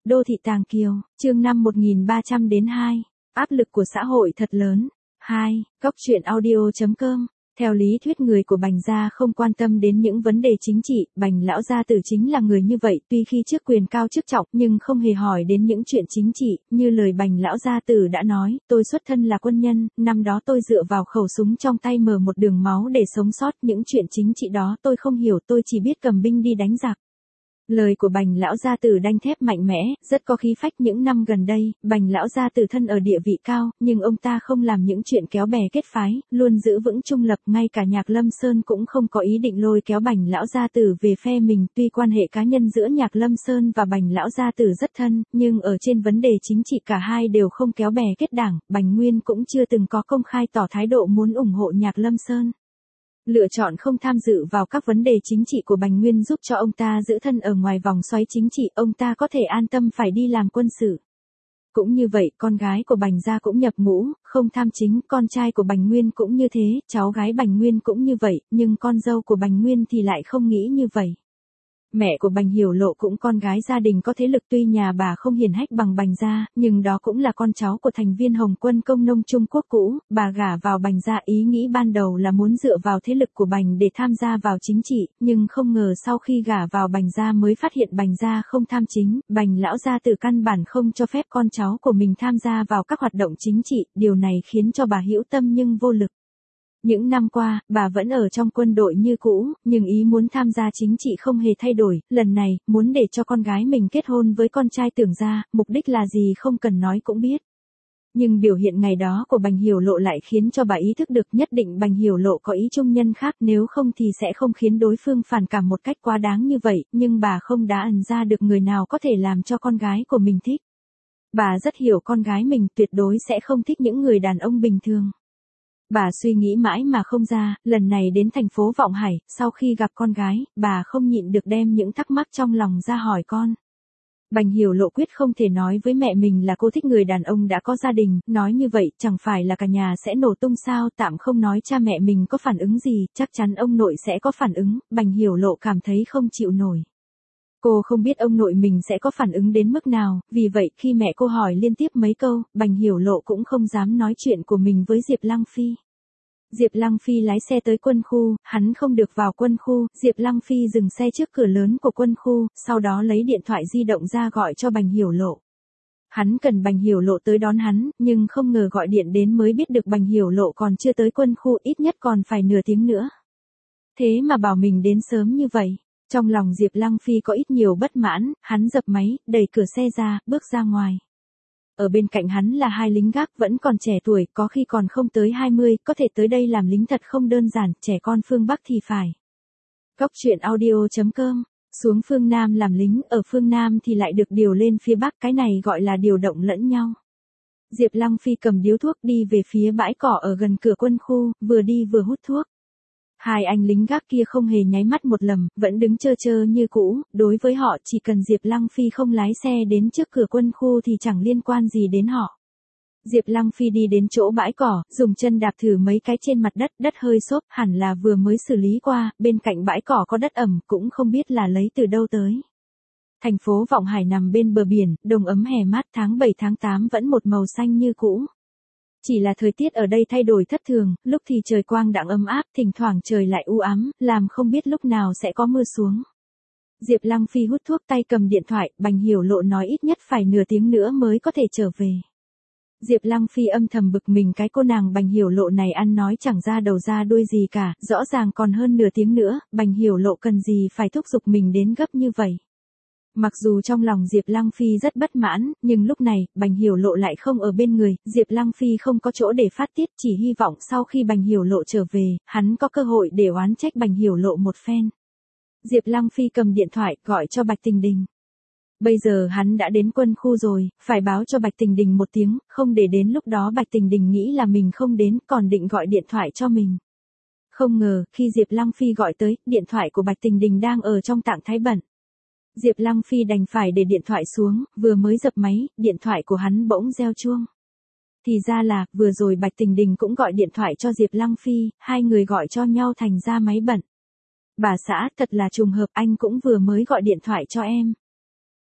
Đô thị Tàng Kiều, chương 5 1300 đến 2. Áp lực của xã hội thật lớn. 2. Góc truyện audio.com. Theo lý thuyết người của Bành gia không quan tâm đến những vấn đề chính trị, Bành lão gia tử chính là người như vậy, tuy khi chức quyền cao chức trọng nhưng không hề hỏi đến những chuyện chính trị, như lời Bành lão gia tử đã nói, tôi xuất thân là quân nhân, năm đó tôi dựa vào khẩu súng trong tay mở một đường máu để sống sót, những chuyện chính trị đó tôi không hiểu, tôi chỉ biết cầm binh đi đánh giặc. Lời của Bành lão gia tử đanh thép mạnh mẽ, rất có khí phách. Những năm gần đây, Bành lão gia tử thân ở địa vị cao, nhưng ông ta không làm những chuyện kéo bè kết phái, luôn giữ vững trung lập, ngay cả Nhạc Lâm Sơn cũng không có ý định lôi kéo Bành lão gia tử về phe mình. Tuy quan hệ cá nhân giữa Nhạc Lâm Sơn và Bành lão gia tử rất thân, nhưng ở trên vấn đề chính trị cả hai đều không kéo bè kết đảng. Bành Nguyên cũng chưa từng có công khai tỏ thái độ muốn ủng hộ Nhạc Lâm Sơn. Lựa chọn không tham dự vào các vấn đề chính trị của Bành Nguyên giúp cho ông ta giữ thân ở ngoài vòng xoáy chính trị, ông ta có thể an tâm phải đi làm quân sự. Cũng như vậy, con gái của Bành gia cũng nhập ngũ, không tham chính, con trai của Bành Nguyên cũng như thế, cháu gái Bành Nguyên cũng như vậy, nhưng con dâu của Bành Nguyên thì lại không nghĩ như vậy. Mẹ của Bành Hiểu Lộ cũng con gái gia đình có thế lực, tuy nhà bà không hiển hách bằng Bành gia, nhưng đó cũng là con cháu của thành viên Hồng quân công nông Trung Quốc cũ, bà gả vào Bành gia ý nghĩ ban đầu là muốn dựa vào thế lực của Bành để tham gia vào chính trị, nhưng không ngờ sau khi gả vào Bành gia mới phát hiện Bành gia không tham chính, Bành lão gia tử căn bản không cho phép con cháu của mình tham gia vào các hoạt động chính trị, điều này khiến cho bà hữu tâm nhưng vô lực. Những năm qua, bà vẫn ở trong quân đội như cũ, nhưng ý muốn tham gia chính trị không hề thay đổi, lần này, muốn để cho con gái mình kết hôn với con trai Tưởng gia, mục đích là gì không cần nói cũng biết. Nhưng biểu hiện ngày đó của Bành Hiểu Lộ lại khiến cho bà ý thức được nhất định Bành Hiểu Lộ có ý trung nhân khác, nếu không thì sẽ không khiến đối phương phản cảm một cách quá đáng như vậy, nhưng bà không đã ẩn ra được người nào có thể làm cho con gái của mình thích. Bà rất hiểu con gái mình tuyệt đối sẽ không thích những người đàn ông bình thường. Bà suy nghĩ mãi mà không ra, lần này đến thành phố Vọng Hải, sau khi gặp con gái, bà không nhịn được đem những thắc mắc trong lòng ra hỏi con. Bành Hiểu Lộ quyết không thể nói với mẹ mình là cô thích người đàn ông đã có gia đình, nói như vậy chẳng phải là cả nhà sẽ nổ tung sao, tạm không nói cha mẹ mình có phản ứng gì, chắc chắn ông nội sẽ có phản ứng, Bành Hiểu Lộ cảm thấy không chịu nổi. Cô không biết ông nội mình sẽ có phản ứng đến mức nào, vì vậy khi mẹ cô hỏi liên tiếp mấy câu, Bành Hiểu Lộ cũng không dám nói chuyện của mình với Diệp Lăng Phi. Diệp Lăng Phi lái xe tới quân khu, hắn không được vào quân khu, Diệp Lăng Phi dừng xe trước cửa lớn của quân khu, sau đó lấy điện thoại di động ra gọi cho Bành Hiểu Lộ. Hắn cần Bành Hiểu Lộ tới đón hắn, nhưng không ngờ gọi điện đến mới biết được Bành Hiểu Lộ còn chưa tới quân khu, ít nhất còn phải nửa tiếng nữa. Thế mà bảo mình đến sớm như vậy. Trong lòng Diệp Lăng Phi có ít nhiều bất mãn, hắn dập máy, đẩy cửa xe ra, bước ra ngoài. Ở bên cạnh hắn là hai lính gác vẫn còn trẻ tuổi, có khi còn không tới 20, có thể tới đây làm lính thật không đơn giản, trẻ con phương Bắc thì phải. Góc truyện audio.com, xuống phương Nam làm lính, ở phương Nam thì lại được điều lên phía Bắc, cái này gọi là điều động lẫn nhau. Diệp Lăng Phi cầm điếu thuốc đi về phía bãi cỏ ở gần cửa quân khu, vừa đi vừa hút thuốc. Hai anh lính gác kia không hề nháy mắt một lần, vẫn đứng chơ chơ như cũ, đối với họ chỉ cần Diệp Lăng Phi không lái xe đến trước cửa quân khu thì chẳng liên quan gì đến họ. Diệp Lăng Phi đi đến chỗ bãi cỏ, dùng chân đạp thử mấy cái trên mặt đất, đất hơi xốp, hẳn là vừa mới xử lý qua, bên cạnh bãi cỏ có đất ẩm, cũng không biết là lấy từ đâu tới. Thành phố Vọng Hải nằm bên bờ biển, đông ấm hè mát, tháng 7 tháng 8 vẫn một màu xanh như cũ. Chỉ là thời tiết ở đây thay đổi thất thường, lúc thì trời quang đãng ấm áp, thỉnh thoảng trời lại u ám, làm không biết lúc nào sẽ có mưa xuống. Diệp Lăng Phi hút thuốc tay cầm điện thoại, Bành Hiểu Lộ nói ít nhất phải nửa tiếng nữa mới có thể trở về. Diệp Lăng Phi âm thầm bực mình, cái cô nàng Bành Hiểu Lộ này ăn nói chẳng ra đầu ra đuôi gì cả, rõ ràng còn hơn nửa tiếng nữa, Bành Hiểu Lộ cần gì phải thúc giục mình đến gấp như vậy. Mặc dù trong lòng Diệp Lăng Phi rất bất mãn, nhưng lúc này, Bành Hiểu Lộ lại không ở bên người, Diệp Lăng Phi không có chỗ để phát tiết, chỉ hy vọng sau khi Bành Hiểu Lộ trở về, hắn có cơ hội để oán trách Bành Hiểu Lộ một phen. Diệp Lăng Phi cầm điện thoại, gọi cho Bạch Tình Đình. Bây giờ hắn đã đến quân khu rồi, phải báo cho Bạch Tình Đình một tiếng, không để đến lúc đó Bạch Tình Đình nghĩ là mình không đến, còn định gọi điện thoại cho mình. Không ngờ, khi Diệp Lăng Phi gọi tới, điện thoại của Bạch Tình Đình đang ở trong trạng thái bận. Diệp Lăng Phi đành phải để điện thoại xuống, vừa mới dập máy, điện thoại của hắn bỗng reo chuông. Thì ra là, vừa rồi Bạch Tình Đình cũng gọi điện thoại cho Diệp Lăng Phi, hai người gọi cho nhau thành ra máy bận. Bà xã, thật là trùng hợp, anh cũng vừa mới gọi điện thoại cho em.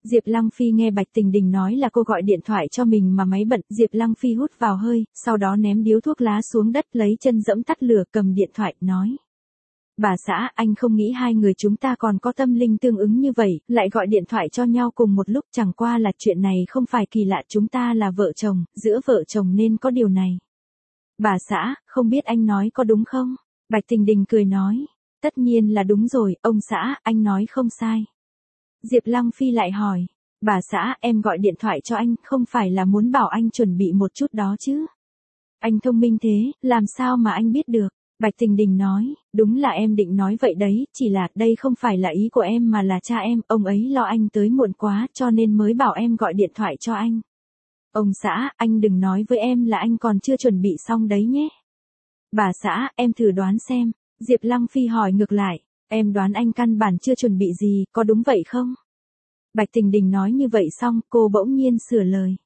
Diệp Lăng Phi nghe Bạch Tình Đình nói là cô gọi điện thoại cho mình mà máy bận, Diệp Lăng Phi hút vào hơi, sau đó ném điếu thuốc lá xuống đất lấy chân dẫm tắt lửa cầm điện thoại, nói. Bà xã, anh không nghĩ hai người chúng ta còn có tâm linh tương ứng như vậy, lại gọi điện thoại cho nhau cùng một lúc, chẳng qua là chuyện này không phải kỳ lạ, chúng ta là vợ chồng, giữa vợ chồng nên có điều này. Bà xã, không biết anh nói có đúng không? Bạch Tình Đình cười nói. Tất nhiên là đúng rồi, ông xã, anh nói không sai. Diệp Lăng Phi lại hỏi. Bà xã, em gọi điện thoại cho anh, không phải là muốn bảo anh chuẩn bị một chút đó chứ? Anh thông minh thế, làm sao mà anh biết được? Bạch Tình Đình nói, đúng là em định nói vậy đấy, chỉ là đây không phải là ý của em mà là cha em, ông ấy lo anh tới muộn quá cho nên mới bảo em gọi điện thoại cho anh. Ông xã, anh đừng nói với em là anh còn chưa chuẩn bị xong đấy nhé. Bà xã, em thử đoán xem. Diệp Lăng Phi hỏi ngược lại, em đoán anh căn bản chưa chuẩn bị gì, có đúng vậy không? Bạch Tình Đình nói như vậy xong, cô bỗng nhiên sửa lời.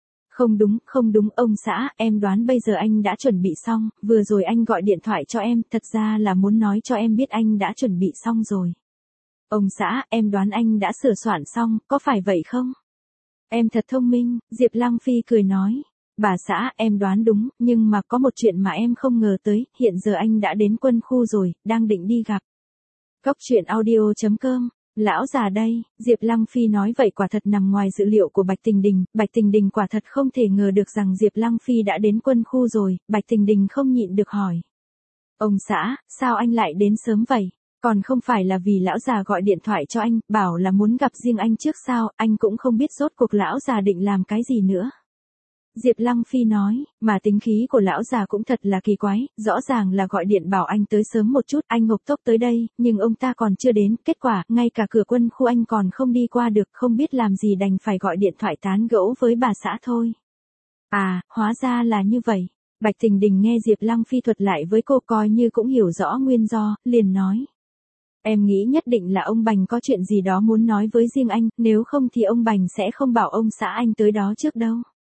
Không đúng ông xã, em đoán bây giờ anh đã chuẩn bị xong, vừa rồi anh gọi điện thoại cho em, thật ra là muốn nói cho em biết anh đã chuẩn bị xong rồi. Ông xã, em đoán anh đã sửa soạn xong, có phải vậy không? Em thật thông minh, Diệp Lăng Phi cười nói. Bà xã, em đoán đúng, nhưng mà có một chuyện mà em không ngờ tới, hiện giờ anh đã đến quân khu rồi, đang định đi gặp. Cóc truyện audio.com. Lão già đây, Diệp Lăng Phi nói vậy quả thật nằm ngoài dự liệu của Bạch Tình Đình quả thật không thể ngờ được rằng Diệp Lăng Phi đã đến quân khu rồi, Bạch Tình Đình không nhịn được hỏi. Ông xã, sao anh lại đến sớm vậy? Còn không phải là vì lão già gọi điện thoại cho anh, bảo là muốn gặp riêng anh trước sao, anh cũng không biết rốt cuộc lão già định làm cái gì nữa. Diệp Lăng Phi nói, mà tính khí của lão già cũng thật là kỳ quái, rõ ràng là gọi điện bảo anh tới sớm một chút, anh ngộc tốc tới đây, nhưng ông ta còn chưa đến, kết quả, ngay cả cửa quân khu anh còn không đi qua được, không biết làm gì đành phải gọi điện thoại tán gẫu với bà xã thôi. À, hóa ra là như vậy. Bạch Tình Đình nghe Diệp Lăng Phi thuật lại với cô coi như cũng hiểu rõ nguyên do, liền nói. Em nghĩ nhất định là ông Bành có chuyện gì đó muốn nói với riêng anh, nếu không thì ông Bành sẽ không bảo ông xã anh tới đó trước đâu.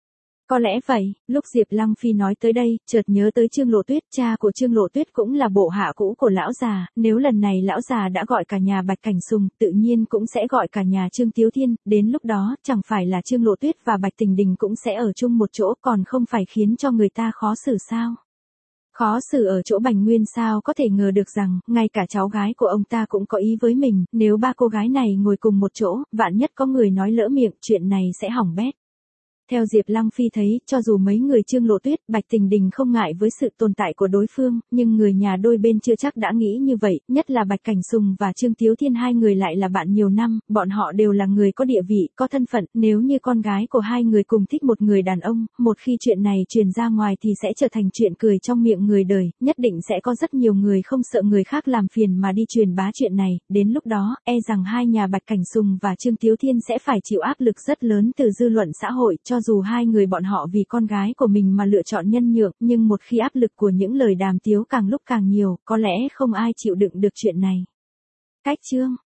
Có lẽ vậy, lúc Diệp Lăng Phi nói tới đây, chợt nhớ tới Trương Lộ Tuyết, cha của Trương Lộ Tuyết cũng là bộ hạ cũ của lão già, nếu lần này lão già đã gọi cả nhà Bạch Cảnh Sùng, tự nhiên cũng sẽ gọi cả nhà Trương Tiếu Thiên, đến lúc đó, chẳng phải là Trương Lộ Tuyết và Bạch Tình Đình cũng sẽ ở chung một chỗ, còn không phải khiến cho người ta khó xử sao? Khó xử ở chỗ Bành Nguyên sao có thể ngờ được rằng, ngay cả cháu gái của ông ta cũng có ý với mình, nếu ba cô gái này ngồi cùng một chỗ, vạn nhất có người nói lỡ miệng, chuyện này sẽ hỏng bét. Theo Diệp Lăng Phi thấy, cho dù mấy người Trương Lộ Tuyết, Bạch Tình Đình không ngại với sự tồn tại của đối phương, nhưng người nhà đôi bên chưa chắc đã nghĩ như vậy, nhất là Bạch Cảnh Sùng và Trương Tiếu Thiên hai người lại là bạn nhiều năm, bọn họ đều là người có địa vị, có thân phận, nếu như con gái của hai người cùng thích một người đàn ông, một khi chuyện này truyền ra ngoài thì sẽ trở thành chuyện cười trong miệng người đời, nhất định sẽ có rất nhiều người không sợ người khác làm phiền mà đi truyền bá chuyện này, đến lúc đó, e rằng hai nhà Bạch Cảnh Sùng và Trương Tiếu Thiên sẽ phải chịu áp lực rất lớn từ dư luận xã hội, cho dù hai người bọn họ vì con gái của mình mà lựa chọn nhân nhượng, nhưng một khi áp lực của những lời đàm tiếu càng lúc càng nhiều, có lẽ không ai chịu đựng được chuyện này. Cách chương